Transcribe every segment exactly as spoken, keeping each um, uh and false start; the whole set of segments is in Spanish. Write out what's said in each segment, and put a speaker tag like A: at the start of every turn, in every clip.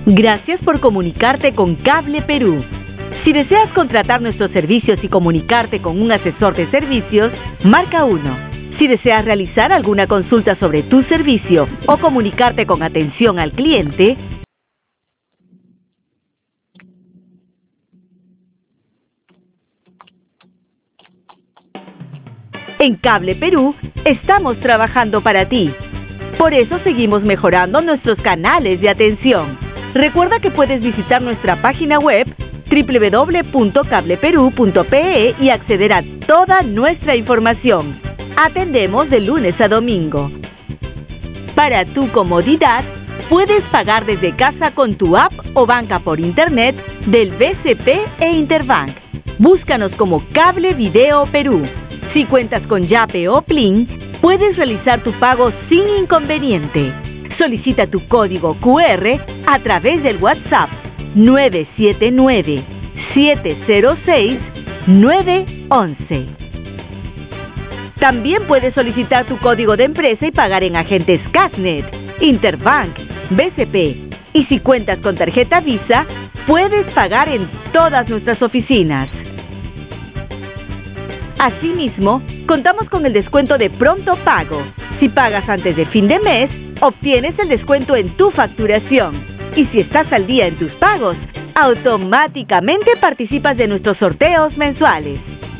A: Gracias por comunicarte con Cable Perú. Si deseas contratar nuestros servicios y comunicarte con un asesor de servicios, marca uno. Si deseas realizar alguna consulta sobre tu servicio o comunicarte con atención al cliente, en Cable Perú estamos trabajando para ti. Por eso seguimos mejorando nuestros canales de atención. Recuerda que puedes visitar nuestra página web doble u doble u doble u punto cable perú punto pe e y acceder a toda nuestra información. Atendemos de lunes a domingo. Para tu comodidad, puedes pagar desde casa con tu app o banca por internet del B C P e Interbank. Búscanos como Cable Video Perú. Si cuentas con Yape o Plin, puedes realizar tu pago sin inconveniente. Solicita tu código cu erre a través del WhatsApp nueve siete nueve, siete cero seis, nueve once. También puedes solicitar tu código de empresa y pagar en agentes Casnet, Interbank, B C P. Y si cuentas con tarjeta Visa, puedes pagar en todas nuestras oficinas. Asimismo, contamos con el descuento de pronto pago. Si pagas antes de fin de mes, obtienes el descuento en tu facturación. Y si estás al día en tus pagos, automáticamente participas de nuestros sorteos mensuales.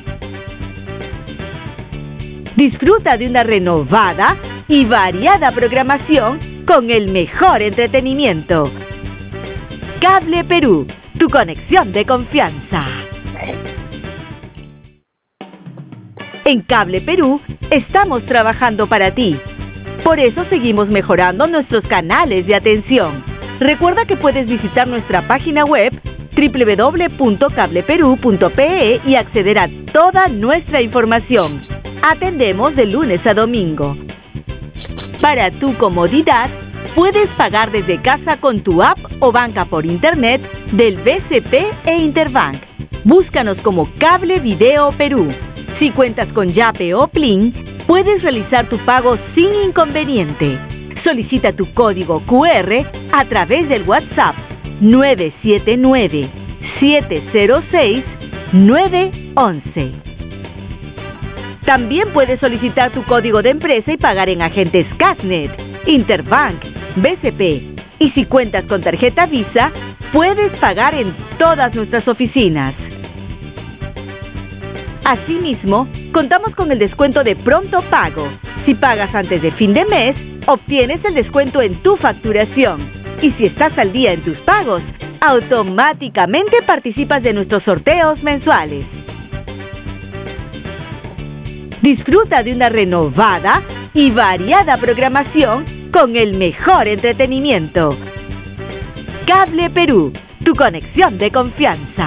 A: Disfruta de una renovada y variada programación con el mejor entretenimiento. Cable Perú, tu conexión de confianza. En Cable Perú estamos trabajando para ti. Por eso seguimos mejorando nuestros canales de atención. Recuerda que puedes visitar nuestra página web doble u doble u doble u punto cable perú punto pe e y acceder a toda nuestra información. Atendemos de lunes a domingo. Para tu comodidad, puedes pagar desde casa con tu app o banca por internet del B C P e Interbank. Búscanos como Cable Video Perú. Si cuentas con Yape o Plin, puedes realizar tu pago sin inconveniente. Solicita tu código cu erre a través del WhatsApp nueve siete nueve, siete cero seis, nueve once. También puedes solicitar tu código de empresa y pagar en agentes Casnet, Interbank, B C P. Y si cuentas con tarjeta Visa, puedes pagar en todas nuestras oficinas. Asimismo, contamos con el descuento de pronto pago. Si pagas antes de fin de mes, obtienes el descuento en tu facturación. Y si estás al día en tus pagos, automáticamente participas de nuestros sorteos mensuales. Disfruta de una renovada y variada programación con el mejor entretenimiento. Cable Perú, tu conexión de confianza.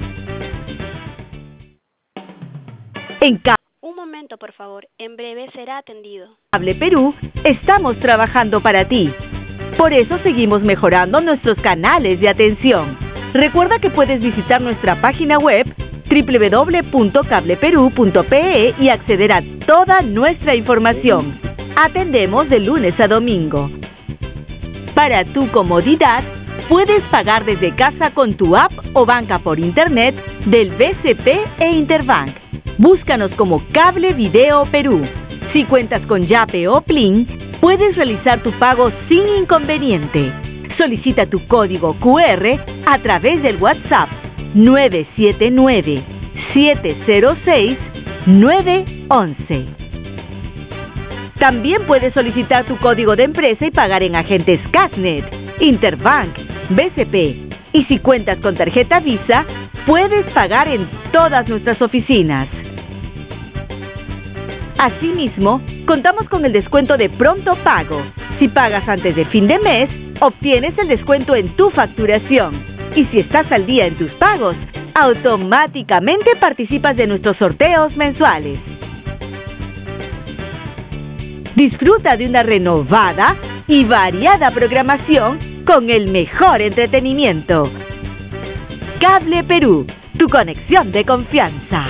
A: En Cable
B: Un momento, por favor. En breve será atendido.
A: Cable Perú estamos trabajando para ti. Por eso seguimos mejorando nuestros canales de atención. Recuerda que puedes visitar nuestra página web doble u doble u doble u punto cable perú punto pe e y acceder a toda nuestra información. Atendemos de lunes a domingo. Para tu comodidad, puedes pagar desde casa con tu app o banca por internet del B C P e Interbank. Búscanos como Cable Video Perú. Si cuentas con Yape o Plin, puedes realizar tu pago sin inconveniente. Solicita tu código cu erre a través del WhatsApp nueve siete nueve, siete cero seis, nueve once. También puedes solicitar tu código de empresa y pagar en agentes Casnet, Interbank, B C P. Y si cuentas con tarjeta Visa, puedes pagar en todas nuestras oficinas. Asimismo, contamos con el descuento de pronto pago. Si pagas antes de fin de mes, obtienes el descuento en tu facturación. Y si estás al día en tus pagos, automáticamente participas de nuestros sorteos mensuales. Disfruta de una renovada y variada programación con el mejor entretenimiento. Cable Perú, tu conexión de confianza.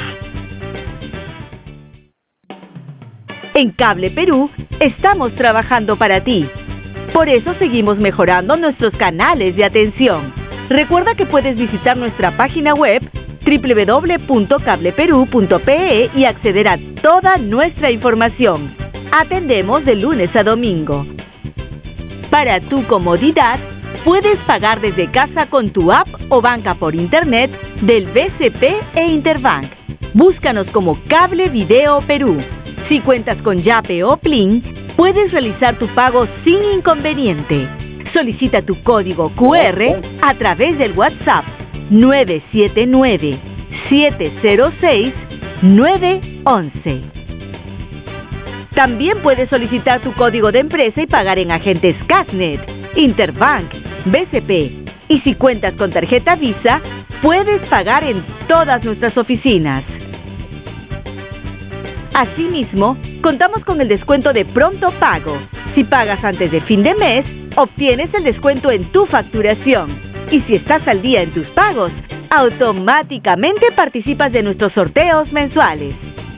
A: En Cable Perú estamos trabajando para ti. Por eso seguimos mejorando nuestros canales de atención. Recuerda que puedes visitar nuestra página web doble u doble u doble u punto cable perú punto pe e y acceder a toda nuestra información. Atendemos de lunes a domingo. Para tu comodidad, puedes pagar desde casa con tu app o banca por internet del B C P e Interbank. Búscanos como Cable Video Perú. Si cuentas con Yape o Plin, puedes realizar tu pago sin inconveniente. Solicita tu código cu erre a través del WhatsApp nueve siete nueve, siete cero seis, nueve uno uno. También puedes solicitar tu código de empresa y pagar en agentes Casnet, Interbank, B C P. Y si cuentas con tarjeta Visa, puedes pagar en todas nuestras oficinas. Asimismo, contamos con el descuento de Pronto Pago. Si pagas antes de fin de mes, obtienes el descuento en tu facturación. Y si estás al día en tus pagos, automáticamente participas de nuestros sorteos mensuales.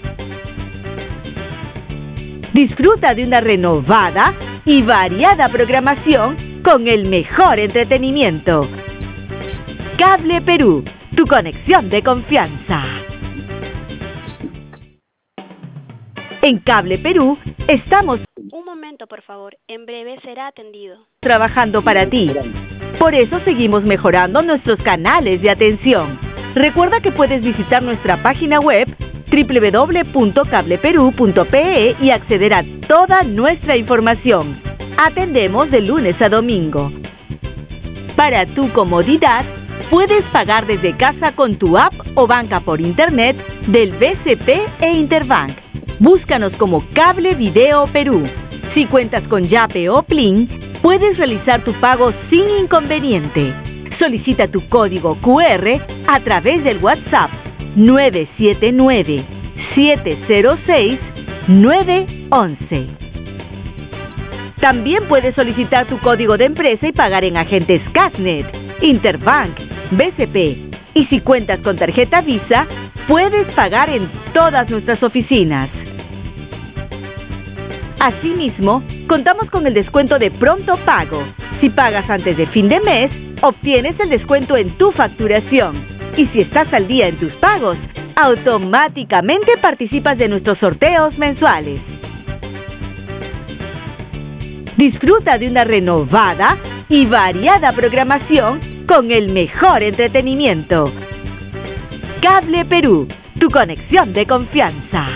A: Disfruta de una renovada y variada programación con el mejor entretenimiento. Cable Perú, tu conexión de confianza. En Cable Perú estamos
B: Un momento, por favor. En breve será atendido.
A: trabajando para ti. Por eso seguimos mejorando nuestros canales de atención. Recuerda que puedes visitar nuestra página web doble u doble u doble u punto cable perú punto pe e y acceder a toda nuestra información. Atendemos de lunes a domingo. Para tu comodidad, puedes pagar desde casa con tu app o banca por internet del B C P e Interbank. Búscanos como Cable Video Perú. Si cuentas con Yape o Plin, puedes realizar tu pago sin inconveniente. Solicita tu código cu erre a través del WhatsApp nueve siete nueve, siete cero seis, nueve uno uno. También puedes solicitar tu código de empresa y pagar en agentes Casnet, Interbank, B C P. Y si cuentas con tarjeta Visa, puedes pagar en todas nuestras oficinas. Asimismo, contamos con el descuento de Pronto Pago. Si pagas antes de fin de mes, obtienes el descuento en tu facturación. Y si estás al día en tus pagos, automáticamente participas de nuestros sorteos mensuales. Disfruta de una renovada y variada programación con el mejor entretenimiento. Cable Perú, tu conexión de confianza.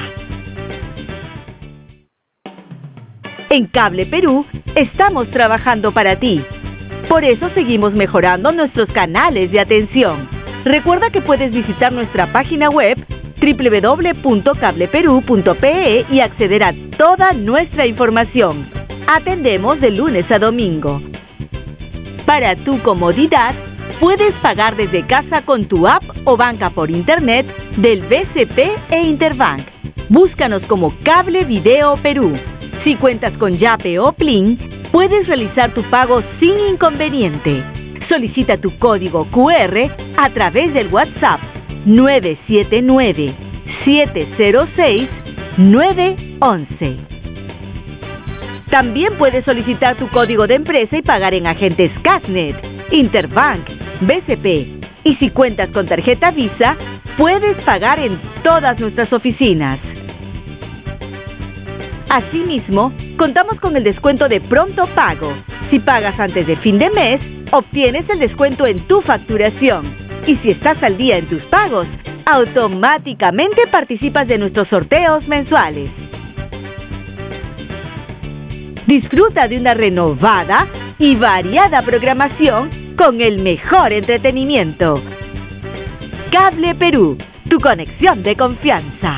A: En Cable Perú estamos trabajando para ti. Por eso seguimos mejorando nuestros canales de atención. Recuerda que puedes visitar nuestra página web doble u doble u doble u punto cable perú punto pe e y acceder a toda nuestra información. Atendemos de lunes a domingo. Para tu comodidad, puedes pagar desde casa con tu app o banca por internet del B C P e Interbank. Búscanos como Cable Video Perú. Si cuentas con Yape o Plin, puedes realizar tu pago sin inconveniente. Solicita tu código cu erre a través del WhatsApp nueve siete nueve, siete cero seis, nueve uno uno. También puedes solicitar tu código de empresa y pagar en agentes Casnet, Interbank, B C P. Y si cuentas con tarjeta Visa, puedes pagar en todas nuestras oficinas. Asimismo, contamos con el descuento de Pronto Pago. Si pagas antes de fin de mes, obtienes el descuento en tu facturación. Y si estás al día en tus pagos, automáticamente participas de nuestros sorteos mensuales. Disfruta de una renovada y variada programación con el mejor entretenimiento. Cable Perú, tu conexión de confianza.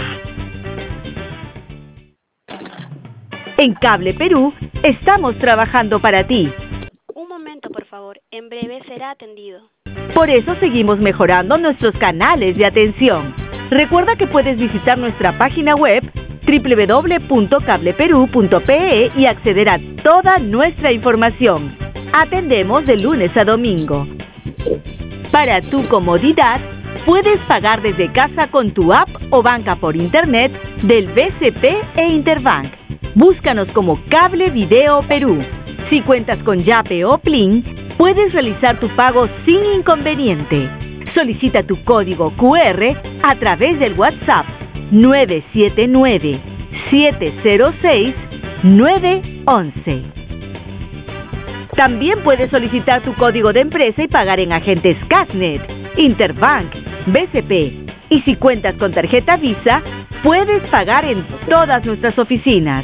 A: En Cable Perú estamos trabajando para ti.
B: Un momento, por favor. En breve será atendido.
A: Por eso seguimos mejorando nuestros canales de atención. Recuerda que puedes visitar nuestra página web doble u doble u doble u punto cable perú punto pe e y acceder a toda nuestra información. Atendemos de lunes a domingo. Para tu comodidad, puedes pagar desde casa con tu app o banca por internet del B C P e Interbank. Búscanos como Cable Video Perú. Si cuentas con Yape o Plin, puedes realizar tu pago sin inconveniente. Solicita tu código Q R a través del WhatsApp nueve siete nueve, siete cero seis, nueve uno uno. También puedes solicitar tu código de empresa y pagar en agentes Casnet, Interbank, B C P. Y si cuentas con tarjeta Visa, puedes pagar en todas nuestras oficinas.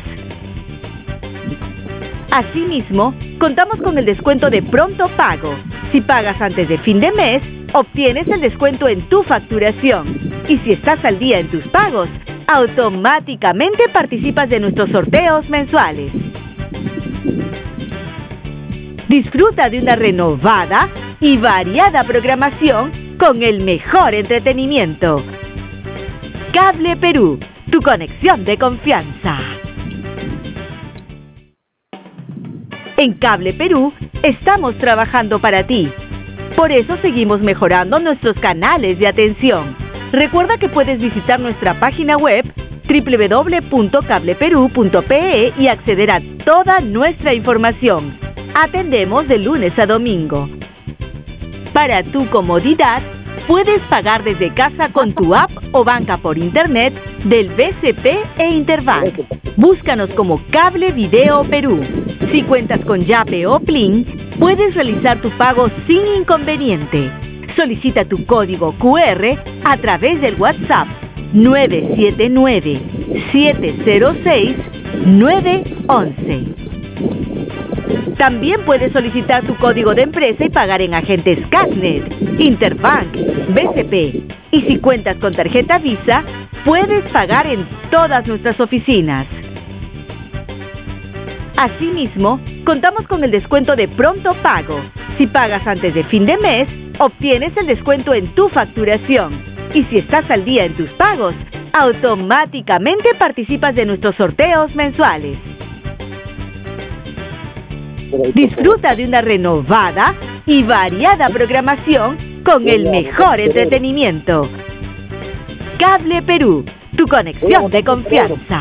A: Asimismo, contamos con el descuento de pronto pago. Si pagas antes de fin de mes, obtienes el descuento en tu facturación. Y si estás al día en tus pagos, automáticamente participas de nuestros sorteos mensuales. Disfruta de una renovada y variada programación con el mejor entretenimiento. Cable Perú, tu conexión de confianza. En Cable Perú estamos trabajando para ti. Por eso seguimos mejorando nuestros canales de atención. Recuerda que puedes visitar nuestra página web doble u doble u doble u punto cable perú punto pe e y acceder a toda nuestra información. Atendemos de lunes a domingo. Para tu comodidad, puedes pagar desde casa con tu app o banca por internet del B C P e Interbank. Búscanos como Cable Video Perú. Si cuentas con Yape o Plin, puedes realizar tu pago sin inconveniente. Solicita tu código Q R a través del WhatsApp nueve siete nueve, siete cero seis, nueve uno uno. También puedes solicitar tu código de empresa y pagar en agentes Casnet, Interbank, B C P. Y si cuentas con tarjeta Visa, puedes pagar en todas nuestras oficinas. Asimismo, contamos con el descuento de pronto pago. Si pagas antes de fin de mes, obtienes el descuento en tu facturación. Y si estás al día en tus pagos, automáticamente participas de nuestros sorteos mensuales. Disfruta de una renovada y variada programación con el mejor entretenimiento. Cable Perú, tu conexión de confianza.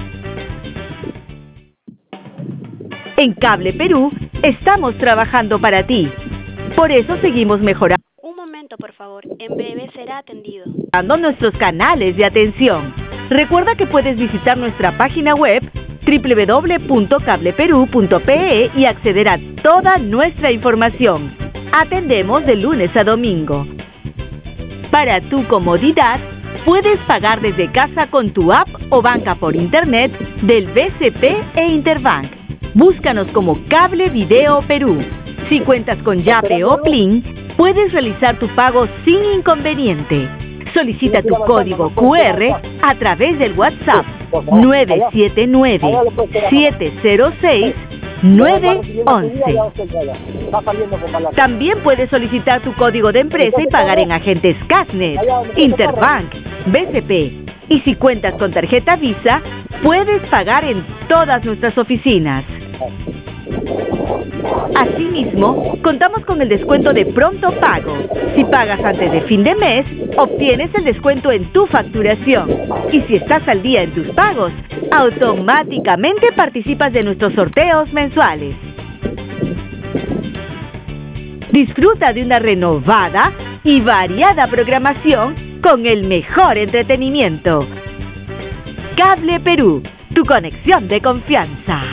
A: En Cable Perú estamos trabajando para ti. Por eso seguimos mejorando.
B: Un momento, por favor. En breve será atendido.
A: Nuestros canales de atención. Recuerda que puedes visitar nuestra página web doble u doble u doble u punto cable perú punto pe e y acceder a toda nuestra información. Atendemos de lunes a domingo. Para tu comodidad, puedes pagar desde casa con tu app o banca por internet del B C P e Interbank. Búscanos como Cable Video Perú. Si cuentas con Yape o Plin, puedes realizar tu pago sin inconveniente. Solicita tu código Q R a través del WhatsApp nueve siete nueve, siete cero seis, nueve uno uno. También puedes solicitar tu código de empresa y pagar en agentes Casnet, Interbank, B C P. Y si cuentas con tarjeta Visa, puedes pagar en todas nuestras oficinas. Asimismo, contamos con el descuento de pronto pago. Si pagas antes de fin de mes, obtienes el descuento en tu facturación. Y si estás al día en tus pagos, automáticamente participas de nuestros sorteos mensuales. Disfruta de una renovada y variada programación con el mejor entretenimiento. Cable Perú, tu conexión de confianza.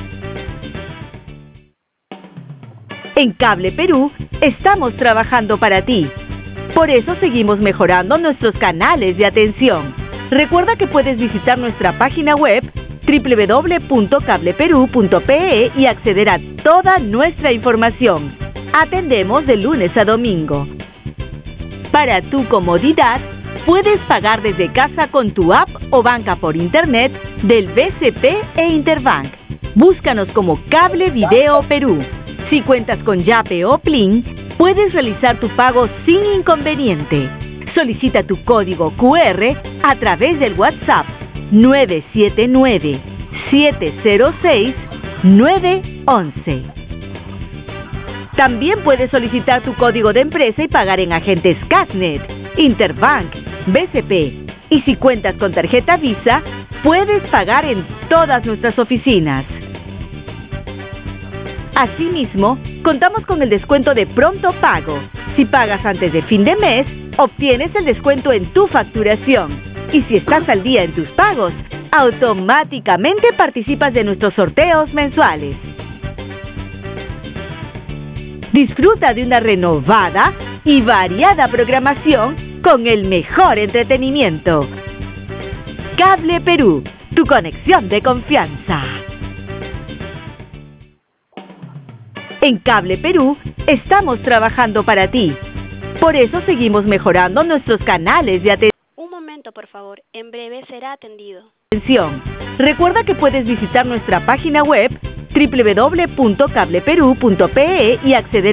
A: En Cable Perú estamos trabajando para ti. Por eso seguimos mejorando nuestros canales de atención. Recuerda que puedes visitar nuestra página web doble u doble u doble u punto cable perú punto pe e y acceder a toda nuestra información. Atendemos de lunes a domingo. Para tu comodidad, puedes pagar desde casa con tu app o banca por internet del B C P e Interbank. Búscanos como Cable Video Perú. Si cuentas con Yape o Plin, puedes realizar tu pago sin inconveniente. Solicita tu código Q R a través del WhatsApp nueve siete nueve, siete cero seis, nueve uno uno. También puedes solicitar tu código de empresa y pagar en agentes Casnet, Interbank, B C P. Y si cuentas con tarjeta Visa, puedes pagar en todas nuestras oficinas. Asimismo, contamos con el descuento de pronto pago. Si pagas antes de fin de mes, obtienes el descuento en tu facturación. Y si estás al día en tus pagos, automáticamente participas de nuestros sorteos mensuales. Disfruta de una renovada y variada programación con el mejor entretenimiento. Cable Perú, tu conexión de confianza. En Cable Perú estamos trabajando para ti. Por eso seguimos mejorando nuestros canales de atención.
B: Un momento, por favor. En breve será atendido.
A: Recuerda que puedes visitar nuestra página web doble u doble u doble u punto cable perú punto pe y acceder